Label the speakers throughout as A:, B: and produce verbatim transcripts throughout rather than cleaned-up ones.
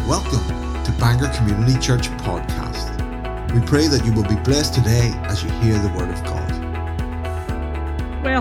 A: Welcome to Bangor Community Church Podcast. We pray that you will be blessed today as you hear the Word of God.
B: Well,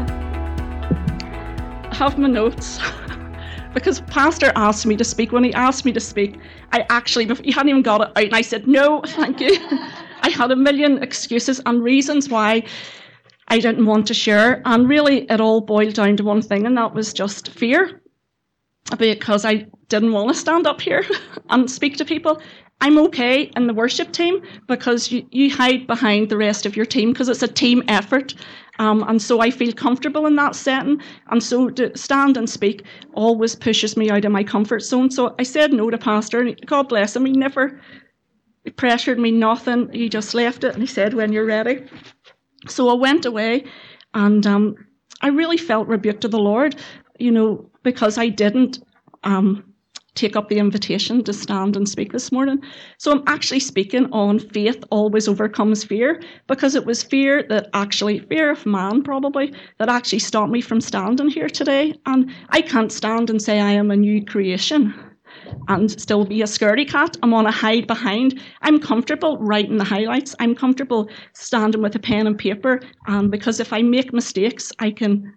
B: I have my notes because Pastor asked me to speak. When he asked me to speak, I actually, he hadn't even got it out, and I said, no, thank you. I had a million excuses and reasons why I didn't want to share, and really it all boiled down to one thing, and that was just fear, because I didn't want to stand up here and speak to people. I'm okay in the worship team because you, you hide behind the rest of your team because it's a team effort, um, and so I feel comfortable in that setting, and so to stand and speak always pushes me out of my comfort zone. So I said no to Pastor, and God bless him, he never pressured me, nothing. He just left it and he said, when you're ready. So I went away, and um, I really felt rebuked to the Lord, you know, because I didn't um, take up the invitation to stand and speak this morning. So I'm actually speaking on faith always overcomes fear, because it was fear that actually, fear of man probably, that actually stopped me from standing here today. And I can't stand and say I am a new creation and still be a scaredy cat. I'm on a hide behind. I'm comfortable writing the highlights. I'm comfortable standing with a pen and paper, um, because if I make mistakes, I can,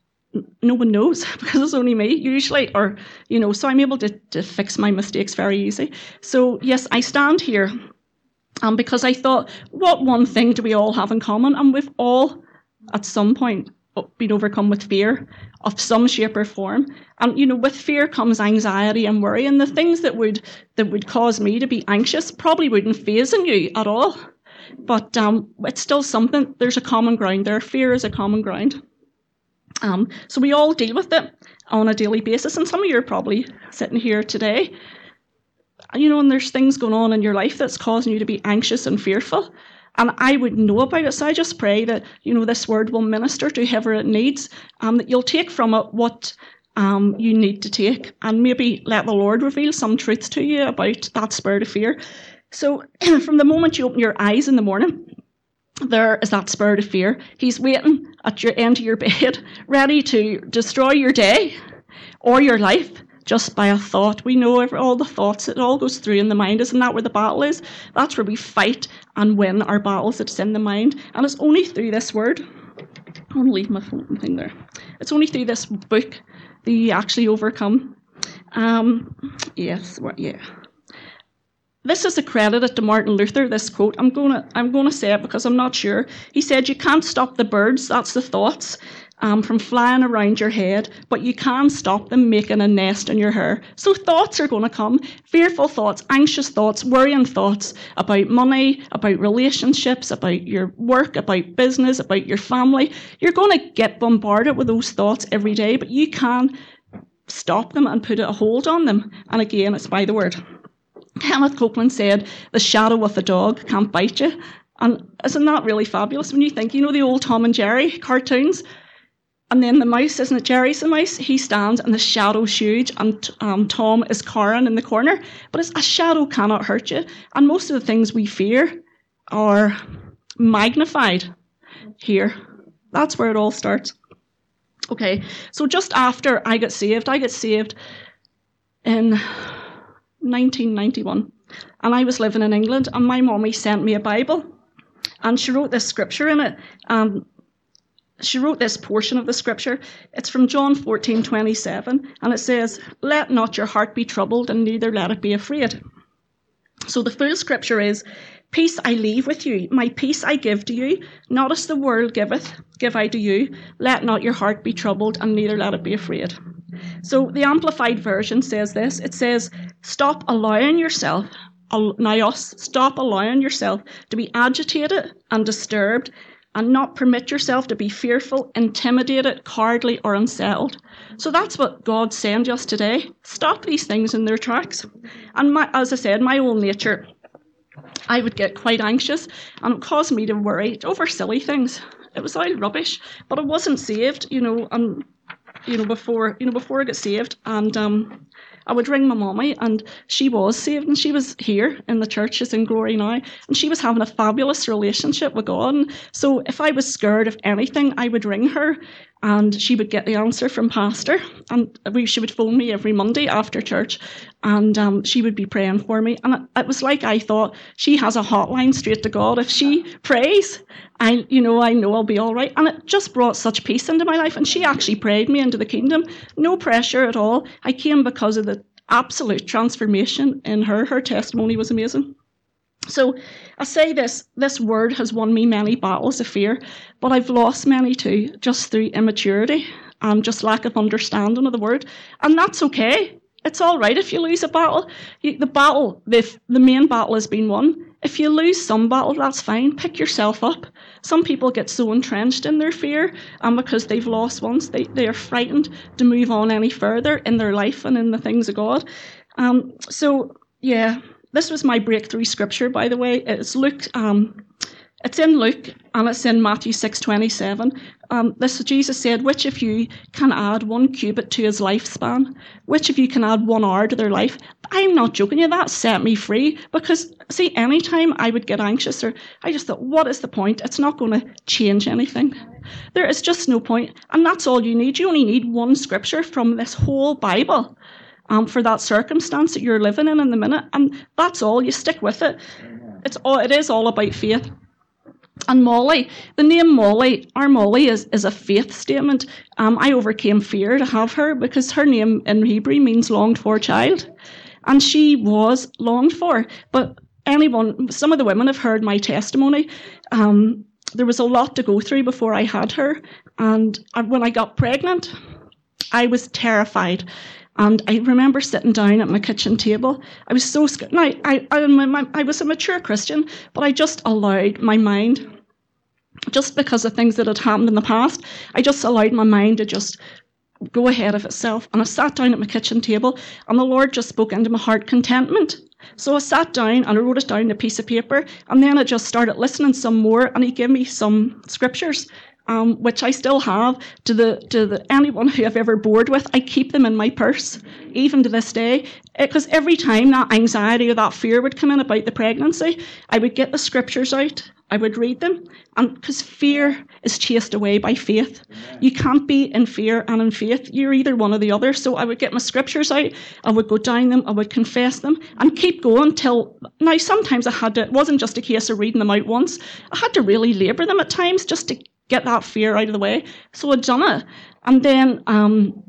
B: no one knows because it's only me usually, or, you know, so I'm able to, to fix my mistakes very easy. So yes, I stand here um, because I thought, what one thing do we all have in common? And we've all at some point been overcome with fear of some shape or form. And, you know, with fear comes anxiety and worry, and the things that would that would cause me to be anxious probably wouldn't faze in you at all. But um, it's still something, there's a common ground there. Fear is a common ground. Um, so we all deal with it on a daily basis, and some of you are probably sitting here today, you know, and there's things going on in your life that's causing you to be anxious and fearful. And I would know about it, so I just pray that, you know, this word will minister to whoever it needs, um, that you'll take from it what um, you need to take, and maybe let the Lord reveal some truths to you about that spirit of fear. So from the moment you open your eyes in the morning, there is that spirit of fear. He's waiting at your end of your bed, ready to destroy your day or your life just by a thought. We know every, all the thoughts, it all goes through in the mind. Isn't that where the battle is? That's where we fight and win our battles. It's in the mind. And it's only through this word. I'm going to leave my phone thing there. It's only through this book that you actually overcome. Um, yes, yeah. This is accredited to Martin Luther, this quote. I'm going to I'm going to say it because I'm not sure. He said, you can't stop the birds, that's the thoughts, um, from flying around your head, but you can stop them making a nest in your hair. So thoughts are going to come, fearful thoughts, anxious thoughts, worrying thoughts about money, about relationships, about your work, about business, about your family. You're going to get bombarded with those thoughts every day, but you can stop them and put a hold on them. And again, it's by the word. Kenneth Copeland said, the shadow of the dog can't bite you. And isn't that really fabulous when you think, you know, the old Tom and Jerry cartoons? And then the mouse, isn't it Jerry's the mouse? He stands and the shadow's huge, and um, Tom is cowering in the corner. But it's, a shadow cannot hurt you. And most of the things we fear are magnified here. That's where it all starts. Okay, so just after I got saved, I got saved in nineteen ninety-one, and I was living in England, and my mommy sent me a Bible, and she wrote this scripture in it. Um, she wrote this portion of the scripture. It's from John fourteen twenty-seven, and it says, let not your heart be troubled, and neither let it be afraid. So the full scripture is, peace I leave with you, my peace I give to you, not as the world giveth, give I to you. Let not your heart be troubled, and neither let it be afraid. So the Amplified Version says this. It says, stop allowing yourself, now us, stop allowing yourself to be agitated and disturbed, and not permit yourself to be fearful, intimidated, cowardly, or unsettled. So that's what God's saying to us today. Stop these things in their tracks. And my, as I said, my own nature, I would get quite anxious, and it caused me to worry over silly things. It was all rubbish, but I wasn't saved, you know, and you know, before, you know, before I got saved, and um, I would ring my mommy, and she was saved, and she was here in the church, she's in glory now, and she was having a fabulous relationship with God. And so if I was scared of anything, I would ring her, and she would get the answer from Pastor, and we, she would phone me every Monday after church, and um, she would be praying for me. And it, it was like I thought, she has a hotline straight to God. If she prays, I, you know, I know I'll be all right. And it just brought such peace into my life. And she actually prayed me into the kingdom. No pressure at all. I came because of the absolute transformation in her. Her testimony was amazing. So I say this, this word has won me many battles of fear, but I've lost many too, just through immaturity and just lack of understanding of the word. And that's okay. It's all right if you lose a battle. You, the battle, the, the main battle has been won. If you lose some battle, that's fine. Pick yourself up. Some people get so entrenched in their fear, and because they've lost once, they, they are frightened to move on any further in their life and in the things of God. Um, so, yeah. This was my breakthrough scripture, by the way. It's Luke. Um, it's in Luke, and it's in Matthew six twenty-seven. Um, this Jesus said, "Which of you can add one cubit to his lifespan? Which of you can add one hour to their life?" I'm not joking you. That set me free, because see, anytime I would get anxious, or I just thought, what is the point? It's not going to change anything. There is just no point, and that's all you need. You only need one scripture from this whole Bible. Um, for that circumstance that you're living in in the minute, and that's all. You stick with it. It's all. It is all about faith. And Molly, the name Molly, our Molly is, is a faith statement. Um, I overcame fear to have her, because her name in Hebrew means longed for child, and she was longed for. But anyone, some of the women have heard my testimony. Um, there was a lot to go through before I had her, and when I got pregnant, I was terrified. And I remember sitting down at my kitchen table. I was so scared. Now, I, I, I was a mature Christian, but I just allowed my mind, just because of things that had happened in the past, I just allowed my mind to just go ahead of itself. And I sat down at my kitchen table, and the Lord just spoke into my heart contentment. So I sat down and I wrote it down on a piece of paper, and then I just started listening some more, and he gave me some scriptures. Um, which I still have to the to the anyone who I've ever bored with. I keep them in my purse, even to this day, because every time that anxiety or that fear would come in about the pregnancy, I would get the scriptures out, I would read them, and because fear is chased away by faith. You can't be in fear and in faith. You're either one or the other. So I would get my scriptures out, I would go down them, I would confess them, and keep going till. Now sometimes I had to. It wasn't just a case of reading them out once. I had to really labour them at times just to get that fear out of the way. So I'd done it. And then, um,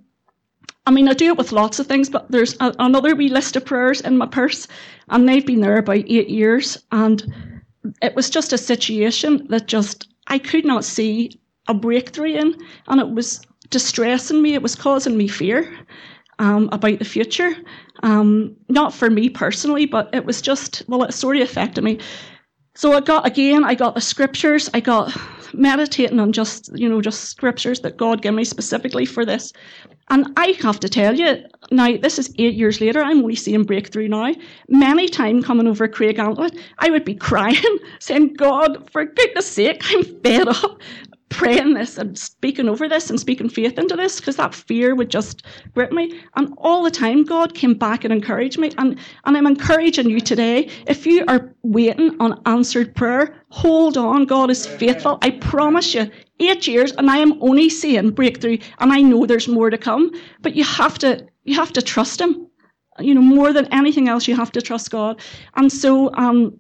B: I mean, I do it with lots of things, but there's a, another wee list of prayers in my purse, and they've been there about eight years. And it was just a situation that just, I could not see a breakthrough in, and it was distressing me. It was causing me fear um, about the future. Um, not for me personally, but it was just, well, it sort of affected me. So I got, again, I got the scriptures, I got meditating on just, you know, just scriptures that God gave me specifically for this. And I have to tell you, now, this is eight years later, I'm only seeing breakthrough now. Many times coming over Craig Antlet, I would be crying, saying, God, for goodness sake, I'm fed up praying this and speaking over this and speaking faith into this, because that fear would just grip me. And all the time, God came back and encouraged me. And, and I'm encouraging you today, if you are waiting on answered prayer, hold on. God is faithful. I promise you, eight years, and I am only seeing breakthrough, and I know there's more to come. But you have to, you have to trust him. You know, more than anything else, you have to trust God. And so um,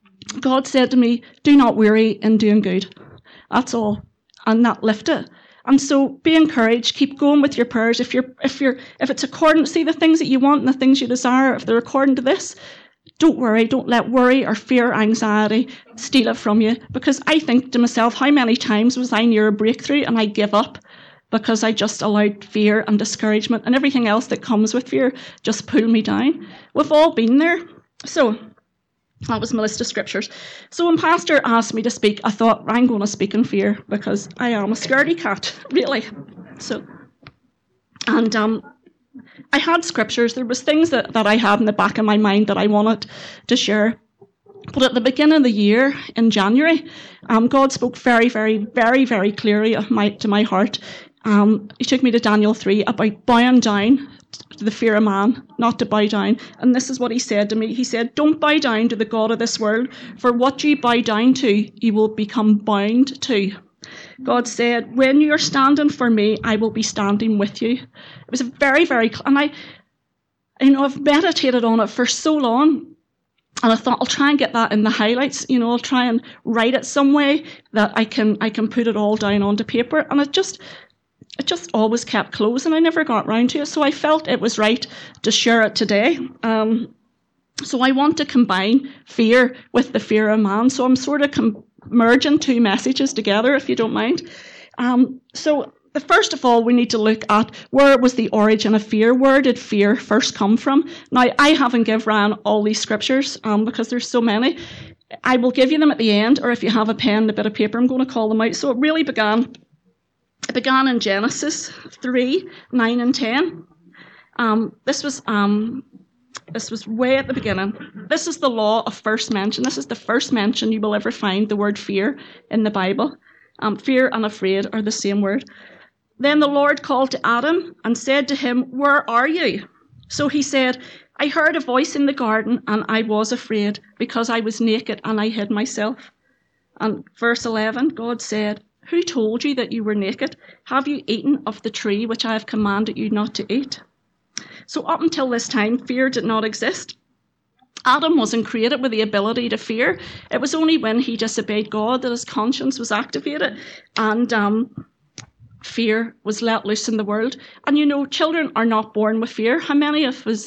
B: God said to me, do not weary in doing good. That's all. And that lift it. And so be encouraged, keep going with your prayers. If you're if you're if it's according to see the things that you want and the things you desire, if they're according to this, don't worry, don't let worry or fear or anxiety steal it from you. Because I think to myself, how many times was I near a breakthrough and I give up because I just allowed fear and discouragement and everything else that comes with fear just pull me down. We've all been there. So that was my list of scriptures. So when Pastor asked me to speak, I thought, I'm going to speak in fear because I am a scaredy cat, really. So, and um, I had scriptures. There was things that, that I had in the back of my mind that I wanted to share. But at the beginning of the year, in January, um, God spoke very, very, very, very clearly of my, to my heart. Um, he took me to Daniel three about bowing down to the fear of man, not to bow down. And this is what he said to me. He said, don't bow down to the God of this world, for what you bow down to, you will become bound to. God said, when you're standing for me, I will be standing with you. It was a very, very, and I, you know, I've meditated on it for so long. And I thought I'll try and get that in the highlights. You know, I'll try and write it some way that I can I can put it all down onto paper. And it just it just always kept close, and I never got round to it. So I felt it was right to share it today. Um, so I want to combine fear with the fear of man. So I'm sort of com- merging two messages together, if you don't mind. Um, so. First of all, we need to look at where was the origin of fear. Where did fear first come from? Now, I haven't given Ryan all these scriptures um, because there's so many. I will give you them at the end, or if you have a pen and a bit of paper, I'm going to call them out. So it really began, it began in Genesis three, nine and ten. Um, this was um, this was way at the beginning. This is the law of first mention. This is the first mention you will ever find the word fear in the Bible. Um, fear and afraid are the same word. Then the Lord called to Adam and said to him, where are you? So he said, I heard a voice in the garden and I was afraid because I was naked and I hid myself. And verse eleven, God said, who told you that you were naked? Have you eaten of the tree which I have commanded you not to eat? So up until this time, fear did not exist. Adam wasn't created with the ability to fear. It was only when he disobeyed God that his conscience was activated. And um fear was let loose in the world. And you know, children are not born with fear. How many of us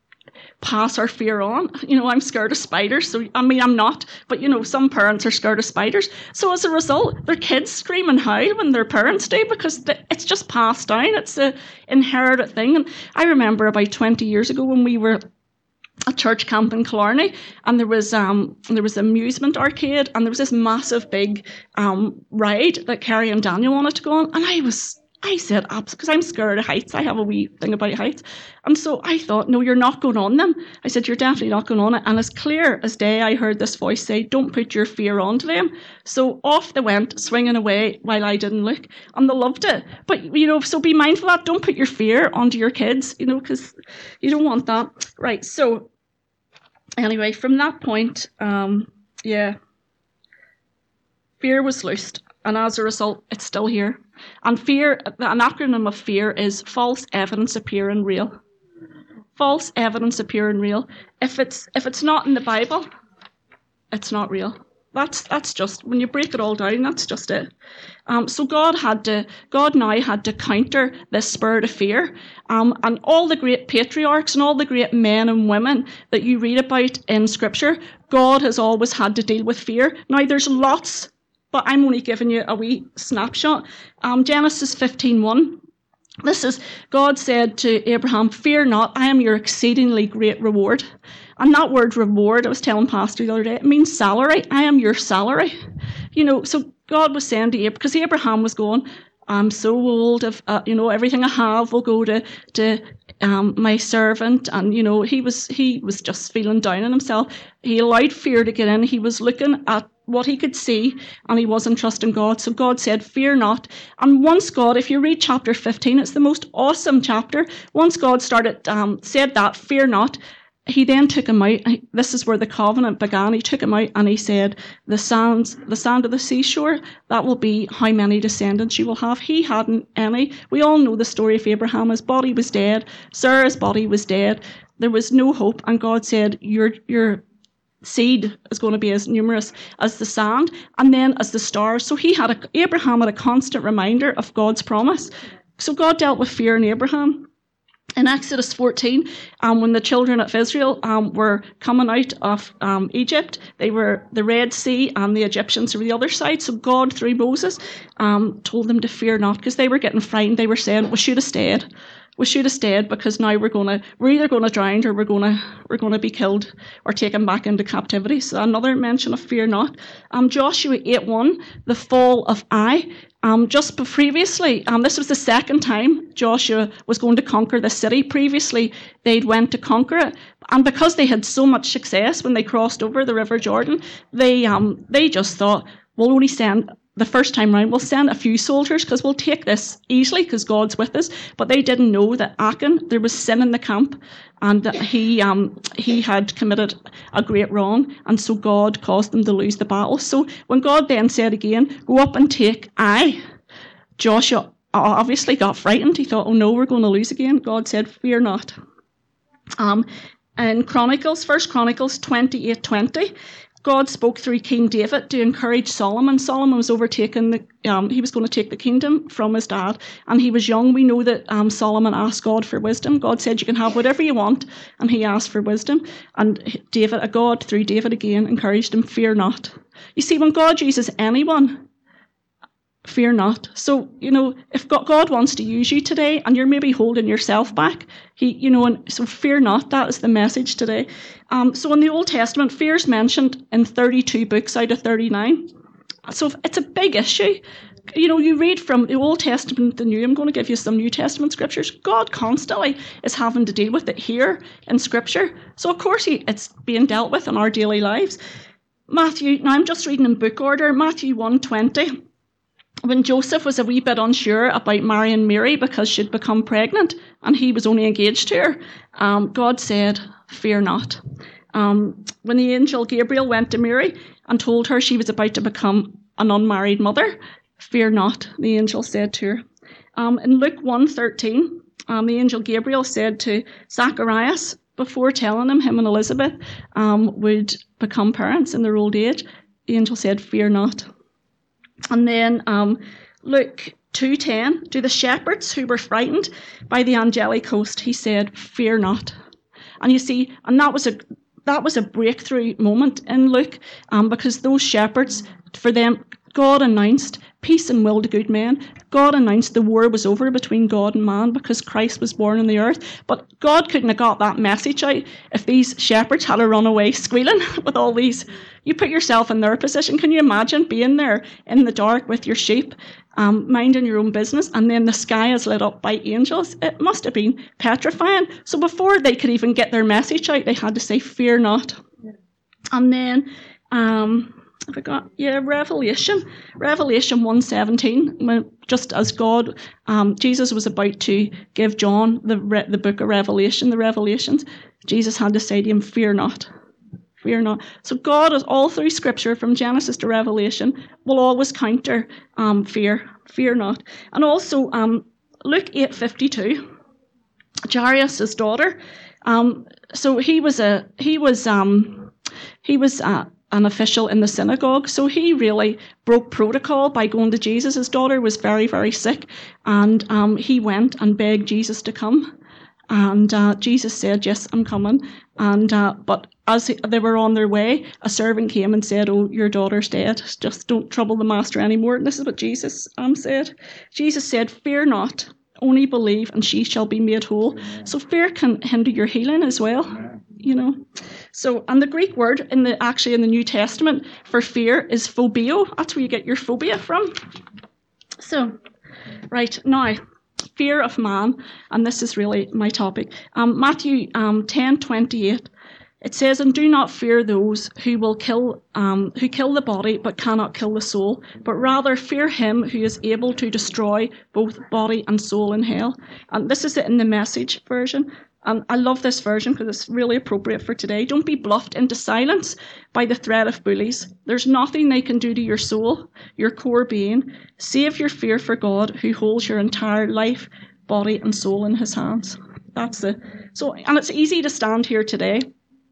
B: pass our fear on? You know, I'm scared of spiders. So, I mean, I'm not. But, you know, some parents are scared of spiders. So as a result, their kids scream and howl when their parents do because it's just passed down. It's an inherited thing. And I remember about twenty years ago when we were a church camp in Killarney, and there was um there was an amusement arcade, and there was this massive big um ride that Carrie and Daniel wanted to go on, and I was I said because I'm scared of heights. I have a wee thing about heights, and so I thought, no, you're not going on them. I said, you're definitely not going on it. And as clear as day, I heard this voice say, don't put your fear onto them. So off they went, swinging away while I didn't look, and they loved it. But you know, so be mindful of that. Don't put your fear onto your kids, you know, because you don't want that. Right. So. Anyway, from that point, um, yeah, fear was loosed, and as a result, it's still here. And fear, an acronym of fear is false evidence appearing real. False evidence appearing real. If it's if it's not in the Bible, it's not real. That's that's just, when you break it all down, that's just it. Um, so God had to, God now had to counter this spirit of fear. Um, and all the great patriarchs and all the great men and women that you read about in Scripture, God has always had to deal with fear. Now there's lots, but I'm only giving you a wee snapshot. Um, Genesis fifteen one. This is, God said to Abraham, fear not, I am your exceedingly great reward. And that word reward, I was telling Pastor the other day, it means salary. I am your salary. You know, so God was saying to Abraham, because Abraham was going, I'm so old, of uh, you know, everything I have will go to to um, my servant. And, you know, he was he was just feeling down on himself. He allowed fear to get in. He was looking at what he could see, and he wasn't trusting God. So God said, fear not. And once God, if you read chapter fifteen, it's the most awesome chapter. Once God started, um, said that, fear not, he then took him out. This is where the covenant began. He took him out and he said, the sands, the sand of the seashore, that will be how many descendants you will have. He hadn't any. We all know the story of Abraham. His body was dead. Sarah's body was dead. There was no hope. And God said, your, your seed is going to be as numerous as the sand and then as the stars. So he had a, Abraham had a constant reminder of God's promise. So God dealt with fear in Abraham. In Exodus fourteen, um, when the children of Israel um, were coming out of um, Egypt, they were the Red Sea and the Egyptians were the other side. So God, through Moses, um, told them to fear not because they were getting frightened. They were saying, "We should have stayed. We should have stayed because now we're gonna, we're either going to drown or we're going to, we're going to be killed or taken back into captivity." So another mention of fear not. Um, Joshua eight one, the fall of Ai. Um, just previously, um, this was the second time Joshua was going to conquer the city. Previously, they'd went to conquer it, and because they had so much success when they crossed over the River Jordan, they um, they just thought, we'll only send the first time round, we'll send a few soldiers because we'll take this easily because God's with us. But they didn't know that Achan, there was sin in the camp, and that he um, he had committed a great wrong, and so God caused them to lose the battle. So when God then said again, go up and take Ai, Joshua obviously got frightened. He thought, oh no, we're going to lose again. God said, fear not. Um, in Chronicles, First Chronicles twenty-eight twenty, God spoke through King David to encourage Solomon. Solomon was overtaken, the, um, he was going to take the kingdom from his dad, and he was young. We know that um, Solomon asked God for wisdom. God said, you can have whatever you want, and he asked for wisdom. And David, a God through David again, encouraged him, fear not. You see, when God uses anyone, fear not. So, you know, if God wants to use you today and you're maybe holding yourself back, he, you know, and so fear not. That is the message today. Um, so in the Old Testament, fear is mentioned in thirty-two books out of thirty-nine. So it's a big issue. You know, you read from the Old Testament to the New. I'm going to give you some New Testament scriptures. God constantly is having to deal with it here in Scripture. So, of course, he, it's being dealt with in our daily lives. Matthew, now I'm just reading in book order, Matthew one twenty. When Joseph was a wee bit unsure about marrying Mary because she'd become pregnant and he was only engaged to her, um, God said, fear not. Um, when the angel Gabriel went to Mary and told her she was about to become an unmarried mother, fear not, the angel said to her. Um, in Luke one thirteen, um, the angel Gabriel said to Zacharias, before telling him him and Elizabeth um, would become parents in their old age, the angel said, fear not. And then um, Luke two ten, to the shepherds who were frightened by the angelic host, he said, fear not. And you see, and that was a that was a breakthrough moment in Luke, um, because those shepherds, for them, God announced peace and will to good men. God announced the war was over between God and man because Christ was born on the earth. But God couldn't have got that message out if these shepherds had to run away squealing with all these. You put yourself in their position. Can you imagine being there in the dark with your sheep, um, minding your own business, and then the sky is lit up by angels? It must have been petrifying. So before they could even get their message out, they had to say, fear not. Yeah. And then... Um, I forgot, yeah, Revelation. Revelation one seventeen, when, just as God, um, Jesus was about to give John the re- the book of Revelation, the Revelations, Jesus had to say to him, fear not, fear not. So God, is all through Scripture, from Genesis to Revelation, will always counter um, fear, fear not. And also, um, Luke eight fifty-two, Jairus' daughter, um, so he was a, he was, um, he was a, an official in the synagogue, so he really broke protocol by going to Jesus. His daughter was very, very sick, and um, he went and begged Jesus to come, and uh, Jesus said, yes, I'm coming. And uh, but as they were on their way, a servant came and said, oh, your daughter's dead, just don't trouble the master anymore. And this is what Jesus um, said. Jesus said, fear not, only believe, and she shall be made whole. Amen. So fear can hinder your healing as well. Amen. You know, so, and the Greek word in the actually in the New Testament for fear is phobeo. That's where you get your phobia from. So, right now, fear of man, and this is really my topic. Um, Matthew um, ten twenty-eight. It says, and do not fear those who will kill, um, who kill the body but cannot kill the soul, but rather fear him who is able to destroy both body and soul in hell. And this is it in the Message version. And I love this version because it's really appropriate for today. Don't be bluffed into silence by the threat of bullies. There's nothing they can do to your soul, your core being. Save your fear for God, who holds your entire life, body, and soul in his hands. That's the so, and it's easy to stand here today.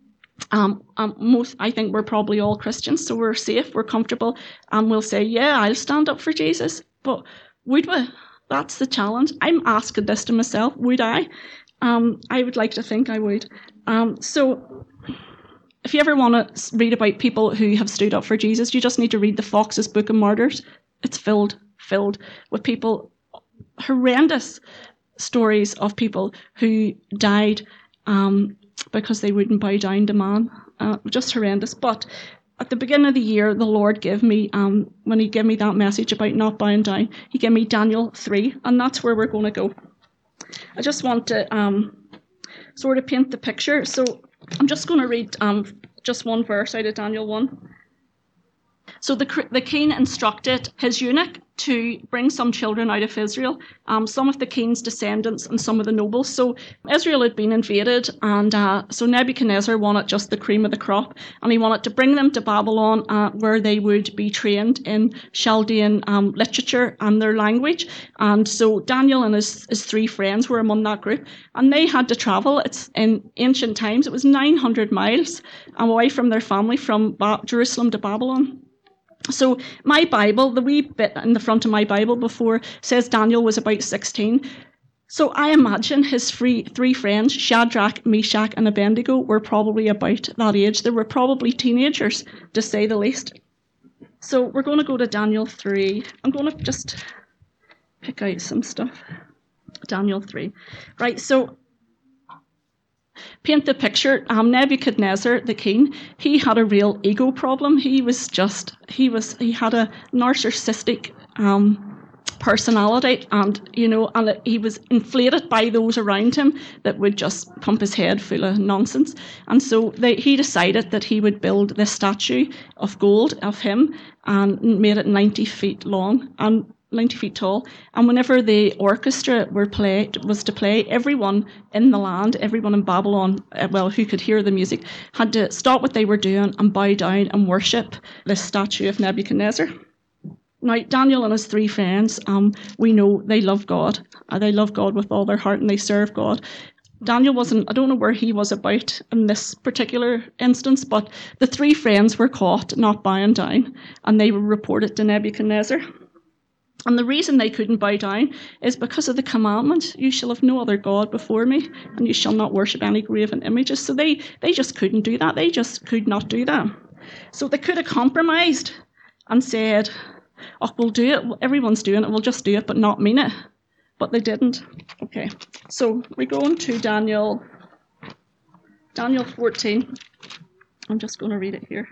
B: Um, um, most, I think we're probably all Christians, so we're safe, we're comfortable, and we'll say, yeah, I'll stand up for Jesus. But would we? That's the challenge. I'm asking this to myself. Would I? Um, I would like to think I would. Um, so if you ever want to read about people who have stood up for Jesus, you just need to read the Fox's Book of Martyrs. It's filled, filled with people, horrendous stories of people who died um, because they wouldn't bow down to man. Uh, just horrendous. But at the beginning of the year, the Lord gave me, um, when he gave me that message about not bowing down, he gave me Daniel three, and that's where we're going to go. I just want to um, sort of paint the picture. So I'm just going to read um, just one verse out of Daniel one. So the, the king instructed his eunuch to bring some children out of Israel, um, some of the king's descendants and some of the nobles. So Israel had been invaded, and uh, so Nebuchadnezzar wanted just the cream of the crop, and he wanted to bring them to Babylon, uh, where they would be trained in Chaldean um, literature and their language. And so Daniel and his, his three friends were among that group, and they had to travel. It's in ancient times, it was nine hundred miles away from their family from ba- Jerusalem to Babylon. So my Bible, the wee bit in the front of my Bible before, says Daniel was about sixteen. So I imagine his three, three friends, Shadrach, Meshach and Abednego, were probably about that age. They were probably teenagers, to say the least. So we're going to go to Daniel three. I'm going to just pick out some stuff. Daniel three. Right, so paint the picture. Um, Nebuchadnezzar, the king, he had a real ego problem. He was just, he was, he had a narcissistic um, personality, and you know, and it, he was inflated by those around him that would just pump his head full of nonsense. And so they, he decided that he would build this statue of gold of him and made it ninety feet long and ninety feet tall, and whenever the orchestra were played, was to play, everyone in the land, everyone in Babylon, uh, well, who could hear the music, had to stop what they were doing and bow down and worship this statue of Nebuchadnezzar. Now, Daniel and his three friends, um, we know they love God. Uh, they love God with all their heart and they serve God. Daniel wasn't, I don't know where he was about in this particular instance, but the three friends were caught not bowing down, and they were reported to Nebuchadnezzar. And the reason they couldn't bow down is because of the commandment, you shall have no other God before me, and you shall not worship any graven images. So they, they just couldn't do that. They just could not do that. So they could have compromised and said, oh, we'll do it. Everyone's doing it. We'll just do it, but not mean it. But they didn't. Okay. So we go on to Daniel, Daniel fourteen. I'm just going to read it here.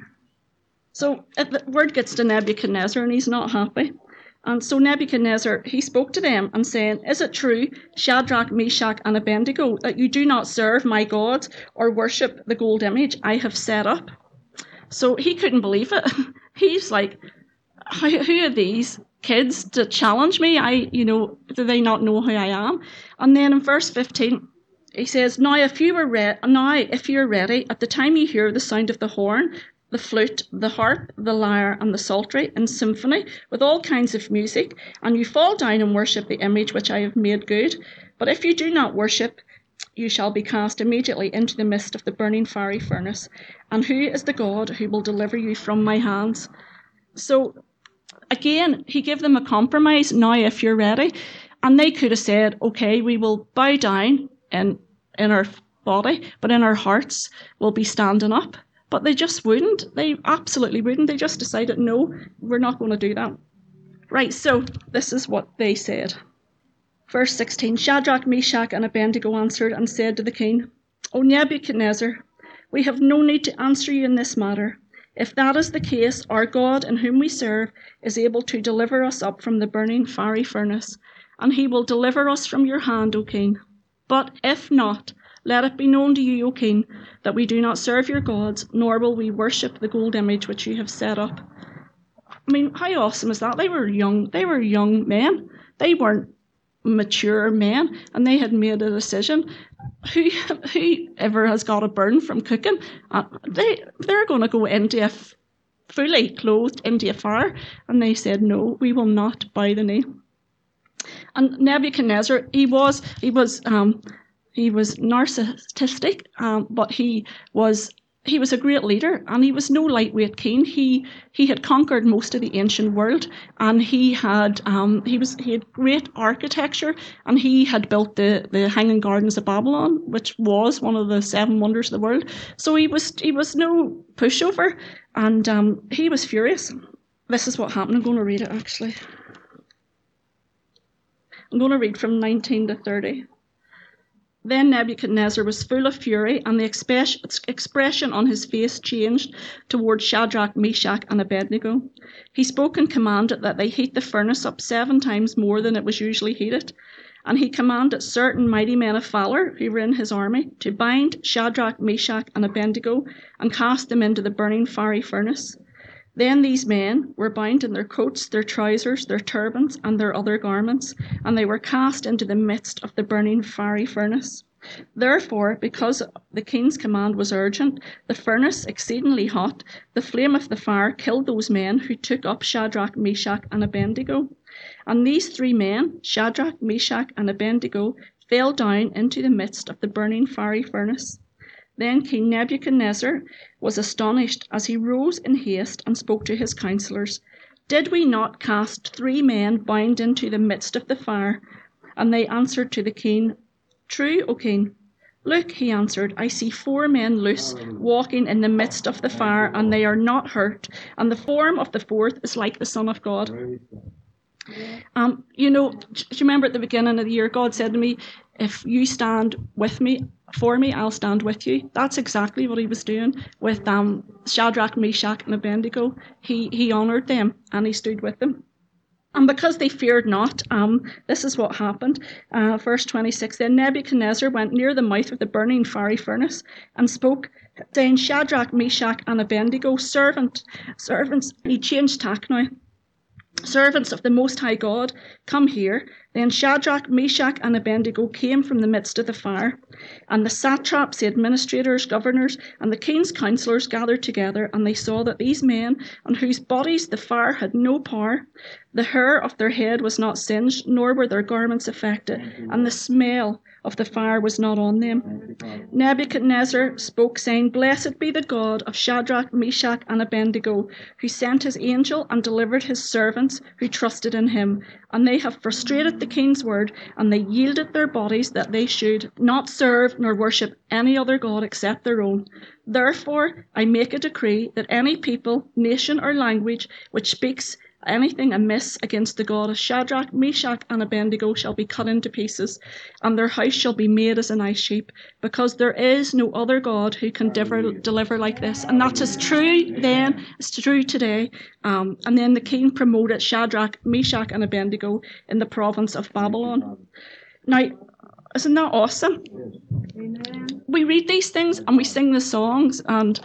B: So the word gets to Nebuchadnezzar, and he's not happy. And so Nebuchadnezzar, he spoke to them and saying, is it true, Shadrach, Meshach and Abednego, that you do not serve my gods or worship the gold image I have set up? So he couldn't believe it. He's like, who are these kids to challenge me? I, you know, do they not know who I am? And then in verse fifteen, he says, now if you were re- now if you're ready, at the time you hear the sound of the horn, the flute, the harp, the lyre, and the psaltery, in symphony, with all kinds of music, and you fall down and worship the image which I have made good. But if you do not worship, you shall be cast immediately into the midst of the burning fiery furnace. And who is the God who will deliver you from my hands? So, again, he gave them a compromise, now if you're ready. And they could have said, okay, we will bow down in, in our body, but in our hearts we'll be standing up. But they just wouldn't. They absolutely wouldn't. They just decided, no, we're not going to do that. Right, so this is what they said. Verse sixteen, Shadrach, Meshach and Abednego answered and said to the king, O Nebuchadnezzar, we have no need to answer you in this matter. If that is the case, our God in whom we serve is able to deliver us up from the burning fiery furnace, and he will deliver us from your hand, O king. But if not, let it be known to you, O king, that we do not serve your gods, nor will we worship the gold image which you have set up. I mean, how awesome is that? They were young. They were young men. They weren't mature men, and they had made a decision. Who, whoever has got a burn from cooking, uh, they they're going to go into a fully clothed into a fire, and they said, no, we will not bow the knee. And Nebuchadnezzar, he was he was. Um, He was narcissistic, um, but he was he was a great leader, and he was no lightweight king. He he had conquered most of the ancient world, and he had um, he was he had great architecture, and he had built the, the Hanging Gardens of Babylon, which was one of the seven wonders of the world. So he was he was no pushover, and um, he was furious. This is what happened. I'm going to read it actually. I'm going to read from nineteen to thirty. Then Nebuchadnezzar was full of fury, and the expression on his face changed towards Shadrach, Meshach, and Abednego. He spoke and commanded that they heat the furnace up seven times more than it was usually heated. And he commanded certain mighty men of valour who were in his army to bind Shadrach, Meshach, and Abednego and cast them into the burning fiery furnace. Then these men were bound in their coats, their trousers, their turbans, and their other garments, and they were cast into the midst of the burning fiery furnace. Therefore, because the king's command was urgent, the furnace exceedingly hot, the flame of the fire killed those men who took up Shadrach, Meshach, and Abednego. And these three men, Shadrach, Meshach, and Abednego, fell down into the midst of the burning fiery furnace. Then King Nebuchadnezzar was astonished as he rose in haste and spoke to his counselors. Did we not cast three men bound into the midst of the fire? And they answered to the king, True, O king. Look, he answered, I see four men loose, walking in the midst of the fire, and they are not hurt, and the form of the fourth is like the Son of God. Um, you know, do you remember at the beginning of the year, God said to me, if you stand with me, for me, I'll stand with you. That's exactly what he was doing with um, Shadrach, Meshach, and Abednego. He he honoured them and he stood with them. And because they feared not, um, this is what happened. Uh, verse twenty-six, Then Nebuchadnezzar went near the mouth of the burning fiery furnace and spoke, saying, Shadrach, Meshach, and Abednego, servant, servants, he changed tack now. Servants of the Most High God, come here. Then Shadrach, Meshach, and Abednego came from the midst of the fire. And the satraps, the administrators, governors, and the king's counselors gathered together, and they saw that these men, on whose bodies the fire had no power, the hair of their head was not singed, nor were their garments affected, and the smell of the fire was not on them. Nebuchadnezzar spoke, saying, Blessed be the God of Shadrach, Meshach, and Abednego, who sent his angel and delivered his servants who trusted in him. And they have frustrated the king's word, and they yielded their bodies that they should not serve nor worship any other god except their own. Therefore I make a decree that any people, nation, or language which speaks anything amiss against the God of Shadrach, Meshach, and Abednego shall be cut into pieces, and their house shall be made as an ice heap, because there is no other God who can deliver, deliver like this. And that's as true then as true today. Um, and then the king promoted Shadrach, Meshach, and Abednego in the province of Babylon. Now, isn't that awesome? We read these things and we sing the songs, and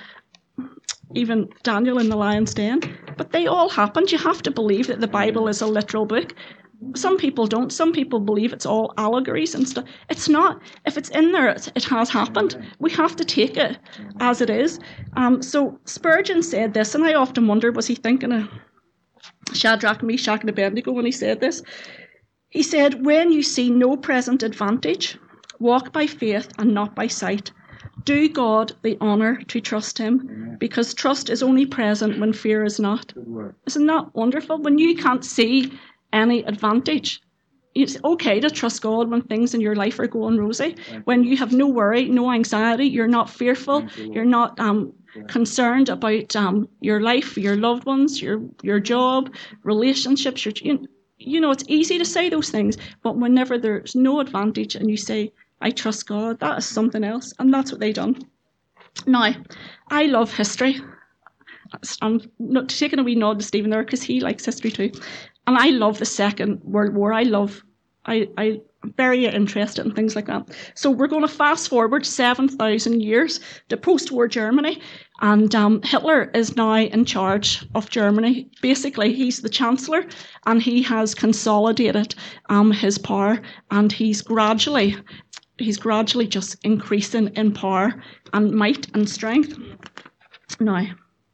B: even Daniel in the lion's den, but they all happened. You have to believe that the Bible is a literal book. Some people don't. Some people believe it's all allegories and stuff. It's not. If it's in there, it, it has happened. We have to take it as it is. Um, so Spurgeon said this, and I often wonder, was he thinking of Shadrach, Meshach, and Abednego when he said this? He said, when you see no present advantage, walk by faith and not by sight. Do God the honour to trust him, because trust is only present when fear is not. Isn't that wonderful? When you can't see any advantage, it's okay to trust God when things in your life are going rosy. When you have no worry, no anxiety, you're not fearful, you're not um, concerned about um, your life, your loved ones, your your job, relationships. Your, you, you know, it's easy to say those things, but whenever there's no advantage and you say, I trust God, that is something else. And that's what they done. Now, I love history. I'm not taking a wee nod to Stephen there because he likes history too. And I love the Second World War. I love, I, I, I'm very interested in things like that. So we're going to fast forward seven thousand years to post-war Germany. And um, Hitler is now in charge of Germany. Basically, he's the chancellor, and he has consolidated um, his power, and he's gradually... He's gradually just increasing in power and might and strength. Now,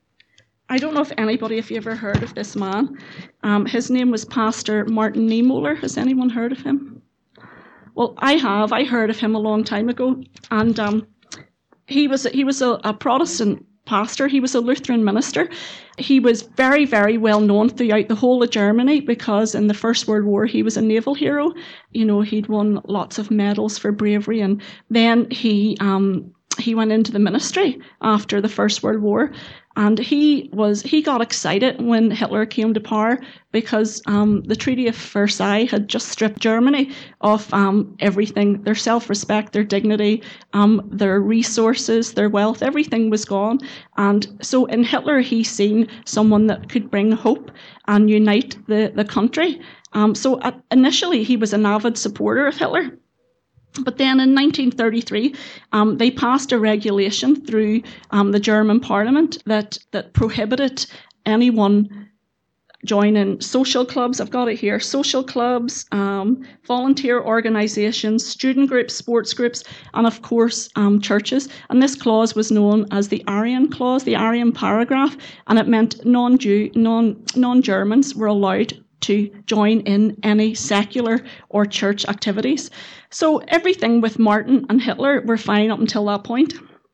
B: I don't know if anybody, if you ever heard of this man. Um, his name was Pastor Martin Niemöller. Has anyone heard of him? Well, I have. I heard of him a long time ago. And um, he was, he was a, a Protestant pastor. He was a Lutheran minister. He was very, very well known throughout the whole of Germany because in the First World War he was a naval hero. You know, he'd won lots of medals for bravery, and then he um, he went into the ministry after the First World War. And he was he got excited when Hitler came to power because um, the Treaty of Versailles had just stripped Germany of um, everything, their self-respect, their dignity, um, their resources, their wealth, everything was gone. And so in Hitler, he seen someone that could bring hope and unite the, the country. Um, so at, initially, he was an avid supporter of Hitler. But then in nineteen thirty-three, um, they passed a regulation through um, the German parliament that, that prohibited anyone join in social clubs, I've got it here, social clubs, um, volunteer organisations, student groups, sports groups, and of course um, churches. And this clause was known as the Arian clause, the Arian paragraph, and it meant non-Jew, non, non-Germans were allowed to join in any secular or church activities. So everything with Martin and Hitler were fine up until that point.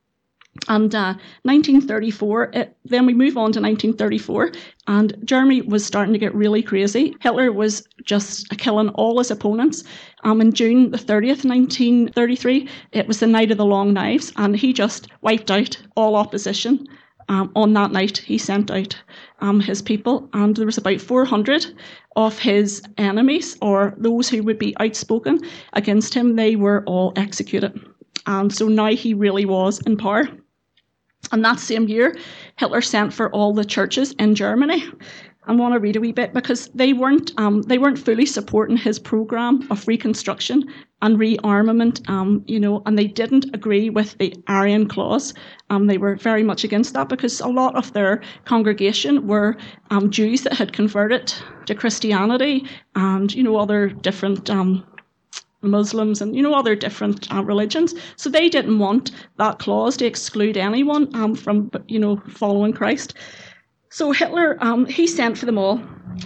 B: And uh, nineteen thirty-four, it, then we move on to nineteen thirty-four, and Germany was starting to get really crazy. Hitler was just killing all his opponents. Um, in June the thirtieth, nineteen thirty-three, it was the night of the long knives, and he just wiped out all opposition. Um, on that night, he sent out um, his people, and there was about four hundred of his enemies, or those who would be outspoken against him. They were all executed. And so now he really was in power. And that same year, Hitler sent for all the churches in Germany. I want to read a wee bit because they weren't um, they weren't fully supporting his program of reconstruction and rearmament, um, you know, and they didn't agree with the Arian clause. Um, they were very much against that because a lot of their congregation were um, Jews that had converted to Christianity and, you know, other different um Muslims and, you know, other different uh, religions. So they didn't want that clause to exclude anyone um, from, you know, following Christ. So Hitler, um, he sent for them all.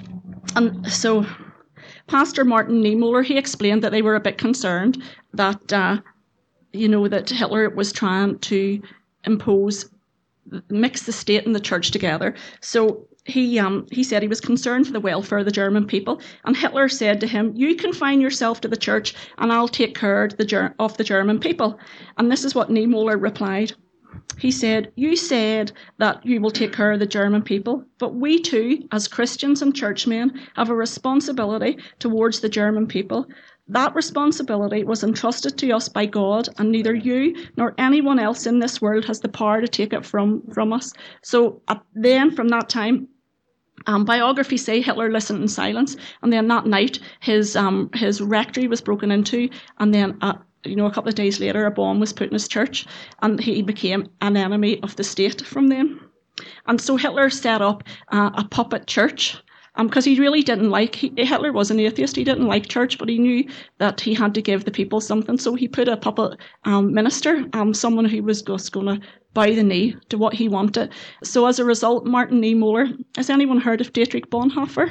B: And so Pastor Martin Niemöller, he explained that they were a bit concerned that, uh, you know, that Hitler was trying to impose, mix the state and the church together. So He um he said he was concerned for the welfare of the German people, and Hitler said to him, "You confine yourself to the church, and I'll take care of the, Ger- of the German people." And this is what Niemöller replied. He said, "You said that you will take care of the German people, but we too, as Christians and churchmen, have a responsibility towards the German people. That responsibility was entrusted to us by God, and neither you nor anyone else in this world has the power to take it from, from us." So uh, then, from that time, Um, biographies say Hitler listened in silence, and then that night his um, his rectory was broken into, and then uh, you know a couple of days later a bomb was put in his church, and he became an enemy of the state from then. And so Hitler set up uh, a puppet church because um, he really didn't like, he, Hitler was an atheist, he didn't like church, but he knew that he had to give the people something, so he put a puppet um, minister, um, someone who was just going to bow the knee to what he wanted. So as a result, Martin Niemöller, has anyone heard of Dietrich Bonhoeffer?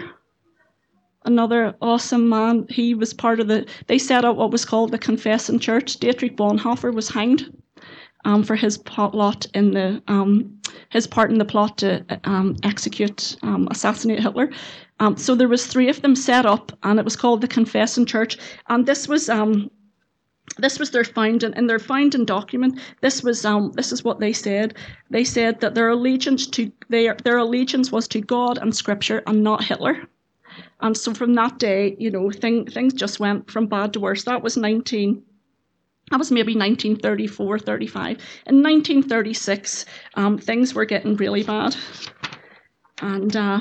B: Another awesome man. He was part of the, they set up what was called the Confessing Church. Dietrich Bonhoeffer was hanged um, for his plot in the, um, his part in the plot to um, execute, um, assassinate Hitler. Um, so there was three of them set up, and it was called the Confessing Church. And this was um, this was their founding, in their founding document. This was um, this is what they said. They said that their allegiance to their their allegiance was to God and Scripture, and not Hitler. And so from that day, you know, thing, things just went from bad to worse. That was nineteen. That was maybe nineteen thirty-four, thirty-five. In nineteen thirty-six, um, things were getting really bad. And uh,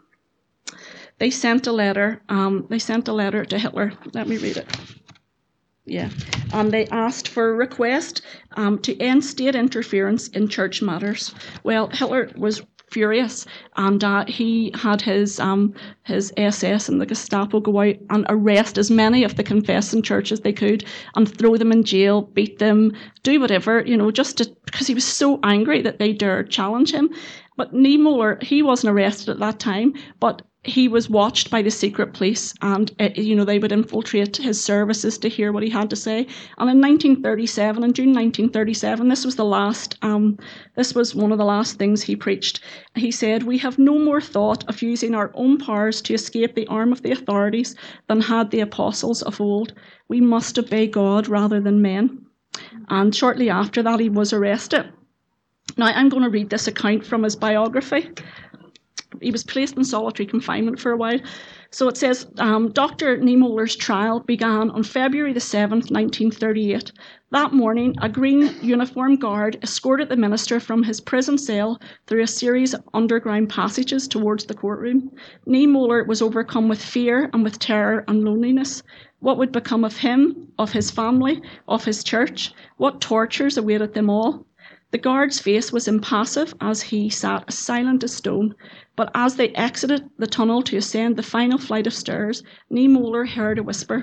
B: they sent a letter. Um, they sent a letter to Hitler. Let me read it. Yeah. And they asked for a request um, to end state interference in church matters. Well, Hitler was furious, and uh, he had his um, his S S and the Gestapo go out and arrest as many of the confessing church as they could and throw them in jail, beat them, do whatever, you know, just to, because he was so angry that they dared challenge him. But Niemöller, he wasn't arrested at that time, but he was watched by the secret police, and uh, you know, they would infiltrate his services to hear what he had to say. And in nineteen thirty-seven, in June nineteen thirty-seven, this was the last. Um, this was one of the last things he preached. He said, "We have no more thought of using our own powers to escape the arm of the authorities than had the apostles of old. We must obey God rather than men." And shortly after that, he was arrested. Now, I'm going to read this account from his biography. He was placed in solitary confinement for a while. So it says, um, Doctor Niemöller's trial began on February the seventh, nineteen thirty-eight. That morning, a green uniformed guard escorted the minister from his prison cell through a series of underground passages towards the courtroom. Niemöller was overcome with fear and with terror and loneliness. What would become of him, of his family, of his church? What tortures awaited them all? The guard's face was impassive as he sat as silent as stone, but as they exited the tunnel to ascend the final flight of stairs, Niemöller heard a whisper.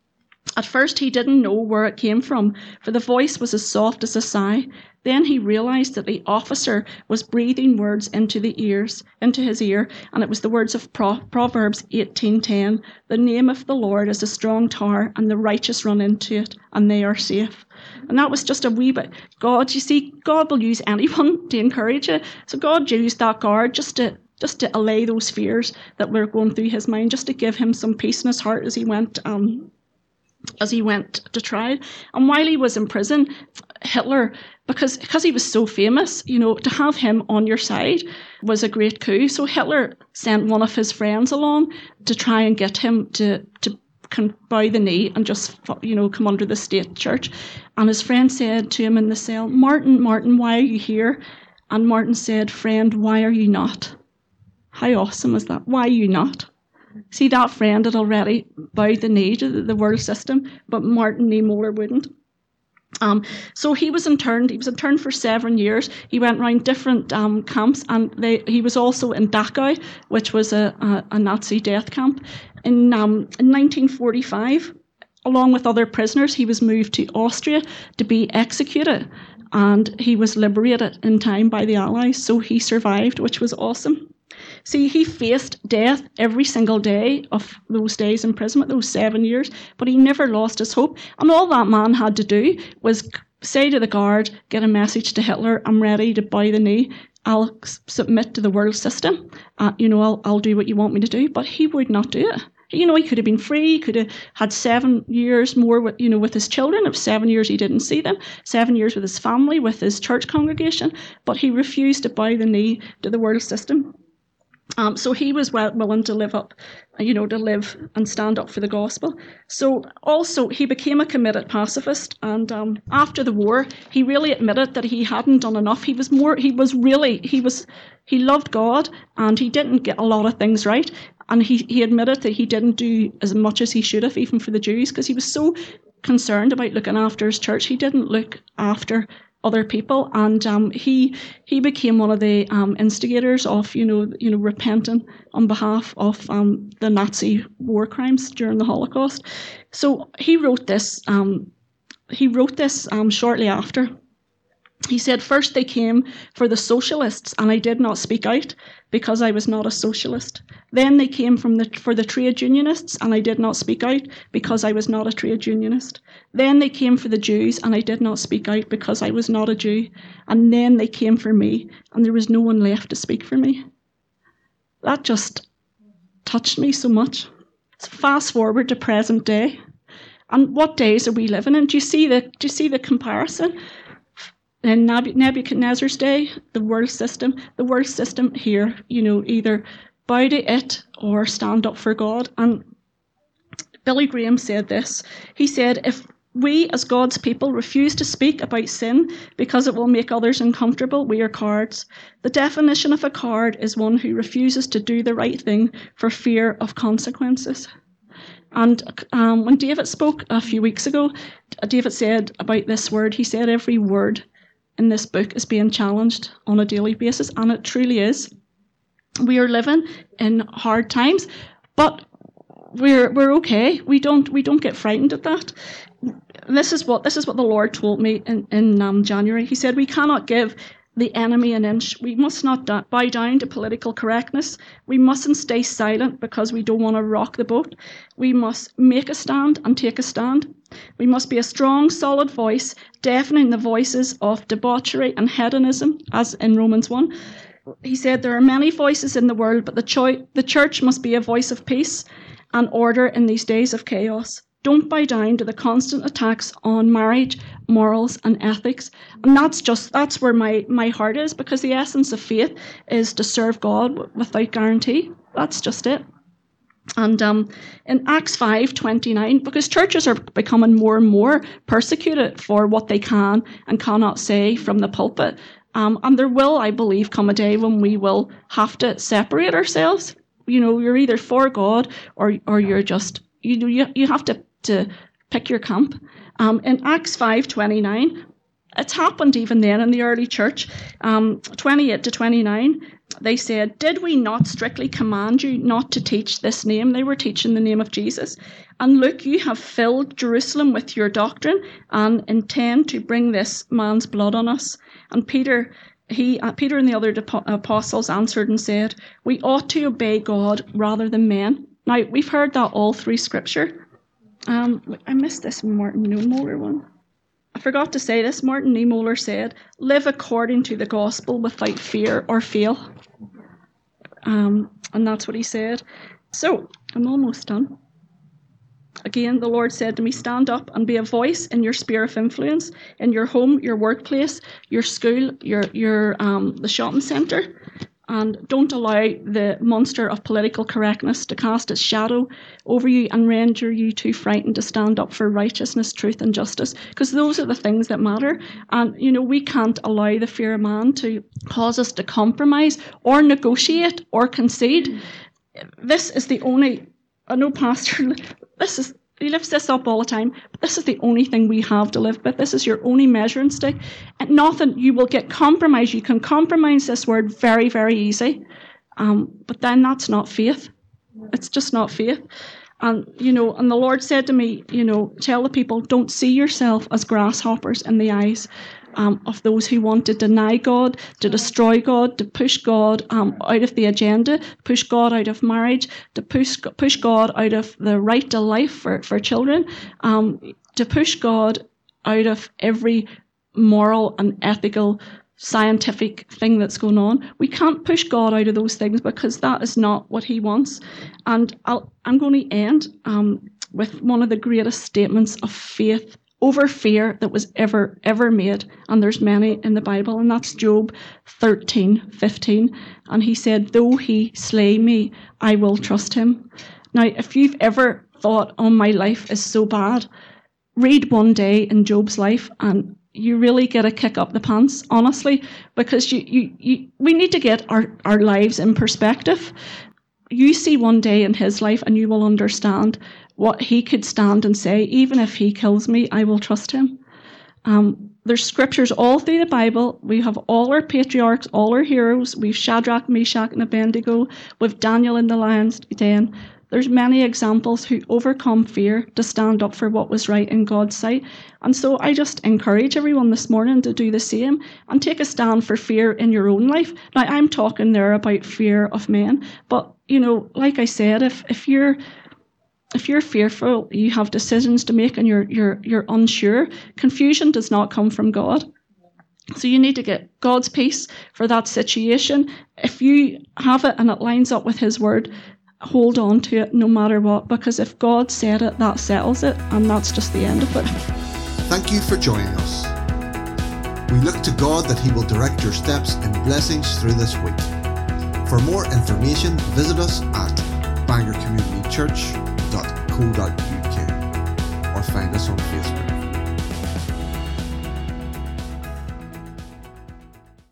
B: At first he didn't know where it came from, for the voice was as soft as a sigh. Then he realised that the officer was breathing words into the ears, into his ear, and it was the words of Pro- Proverbs eighteen ten. The name of the Lord is a strong tower, and the righteous run into it, and they are safe. And that was just a wee bit. God, you see, God will use anyone to encourage you. So God used that guard just to just to allay those fears that were going through his mind, just to give him some peace in his heart as he went um, as he went to trial. And while he was in prison, Hitler, because because he was so famous, you know, to have him on your side was a great coup. So Hitler sent one of his friends along to try and get him to to can bow the knee and just, you know, come under the state church. And his friend said to him in the cell, Martin, Martin, why are you here? And Martin said, friend, why are you not? How awesome is that? Why are you not? See, that friend had already bowed the knee to the, the world system, but Martin Niemöller wouldn't. Um, so he was interned. He was interned for seven years. He went around different um, camps, and they, he was also in Dachau, which was a, a, a Nazi death camp. In, um, in nineteen forty-five, along with other prisoners, he was moved to Austria to be executed, and he was liberated in time by the Allies, so he survived, which was awesome. See, he faced death every single day of those days in imprisonment, those seven years, but he never lost his hope. And all that man had to do was say to the guard, get a message to Hitler, I'm ready to bow the knee, I'll submit to the world system, uh, you know, I'll, I'll do what you want me to do. But he would not do it. You know, he could have been free, he could have had seven years more with, you know, with his children. Of seven years he didn't see them, seven years with his family, with his church congregation, but he refused to bow the knee to the world system. Um, so he was well, willing to live up, you know, to live and stand up for the gospel. So also he became a committed pacifist, and um, after the war, he really admitted that he hadn't done enough. He was more, he was really, he was, he loved God, and he didn't get a lot of things right. And he, he admitted that he didn't do as much as he should have, even for the Jews, because he was so concerned about looking after his church. He didn't look after other people, and um, he he became one of the um, instigators of you know you know repenting on behalf of um, the Nazi war crimes during the Holocaust. So he wrote this. Um, he wrote this um, shortly after. He said, first they came for the socialists, and I did not speak out because I was not a socialist. Then they came from the, for the trade unionists, and I did not speak out because I was not a trade unionist. Then they came for the Jews, and I did not speak out because I was not a Jew. And then they came for me, and there was no one left to speak for me. That just touched me so much. So fast forward to present day. And what days are we living in? Do you see the, do you see the comparison? In Nebuchadnezzar's day, the world system, the world system here, you know, either bow to it or stand up for God. And Billy Graham said this. He said, if we as God's people refuse to speak about sin because it will make others uncomfortable, we are cowards. The definition of a coward is one who refuses to do the right thing for fear of consequences. And um, when David spoke a few weeks ago, David said about this word, he said every word in this book is being challenged on a daily basis, and it truly is. We are living in hard times, but we're we're okay. We don't we don't get frightened at that. This is what this is what the Lord told me in in um, January. He said we cannot give the enemy an inch. We must not da- bow down to political correctness. We mustn't stay silent because we don't want to rock the boat. We must make a stand and take a stand. We must be a strong, solid voice, deafening the voices of debauchery and hedonism, as in Romans one. He said there are many voices in the world, but the, cho- the church must be a voice of peace and order in these days of chaos. Don't bow down to the constant attacks on marriage, morals and ethics. And that's just, that's where my, my heart is, because the essence of faith is to serve God without guarantee. That's just it. And um, in Acts five twenty-nine, because churches are becoming more and more persecuted for what they can and cannot say from the pulpit. Um, and there will, I believe, come a day when we will have to separate ourselves. You know, you're either for God or or you're just, you know, you, you have to, to pick your camp. Um, in Acts five twenty-nine, it's happened even then in the early church. Um, twenty-eight to twenty-nine, they said, did we not strictly command you not to teach this name? They were teaching the name of Jesus. And look, you have filled Jerusalem with your doctrine and intend to bring this man's blood on us. And Peter, he, uh, Peter and the other depo- apostles answered and said, we ought to obey God rather than men. Now, we've heard that all through Scripture. Um, I missed this Martin Niemöller one. I forgot to say this. Martin Niemöller said, live according to the gospel without fear or fail. Um, and that's what he said. So, I'm almost done. Again, the Lord said to me, stand up and be a voice in your sphere of influence, in your home, your workplace, your school, your your um, the shopping centre. And don't allow the monster of political correctness to cast its shadow over you and render you too frightened to stand up for righteousness, truth and justice, because those are the things that matter. And, you know, we can't allow the fear of man to cause us to compromise or negotiate or concede. This is the only, I know Pastor, this is, he lifts this up all the time, but this is the only thing we have to live with. This is your only measuring stick. And nothing, you will get compromised. You can compromise this word very, very easy. Um, but then that's not faith. It's just not faith. And, you know, and the Lord said to me, you know, tell the people, don't see yourself as grasshoppers in the eyes um, of those who want to deny God, to destroy God, to push God um, out of the agenda, push God out of marriage, to push push God out of the right to life for, for children, um, to push God out of every moral and ethical scientific thing that's going on. We can't push God out of those things because that is not what he wants. And I'll, I'm going to end um, with one of the greatest statements of faith over fear that was ever, ever made. And there's many in the Bible, and that's Job thirteen fifteen. And he said, though he slay me, I will trust him. Now, if you've ever thought, oh, my life is so bad, read one day in Job's life and you really get a kick up the pants, honestly, because you, you, you we need to get our, our lives in perspective. You see one day in his life and you will understand what he could stand and say, even if he kills me, I will trust him. Um, there's scriptures all through the Bible. We have all our patriarchs, all our heroes. We've Shadrach, Meshach, and Abednego. We've Daniel in the lion's den. There's many examples who overcome fear to stand up for what was right in God's sight. And so I just encourage everyone this morning to do the same and take a stand for fear in your own life. Now, I'm talking there about fear of men. But, you know, like I said, if, if you're if you're fearful, you have decisions to make and you're you're you're unsure, confusion does not come from God. So you need to get God's peace for that situation. If you have it and it lines up with his word, hold on to it no matter what, because if God said it, that settles it, and that's just the end of it.
A: Thank you for joining us. We look to God that he will direct your steps in blessings through this week. For more information, visit us at bangor community church dot co dot uk or find us on Facebook.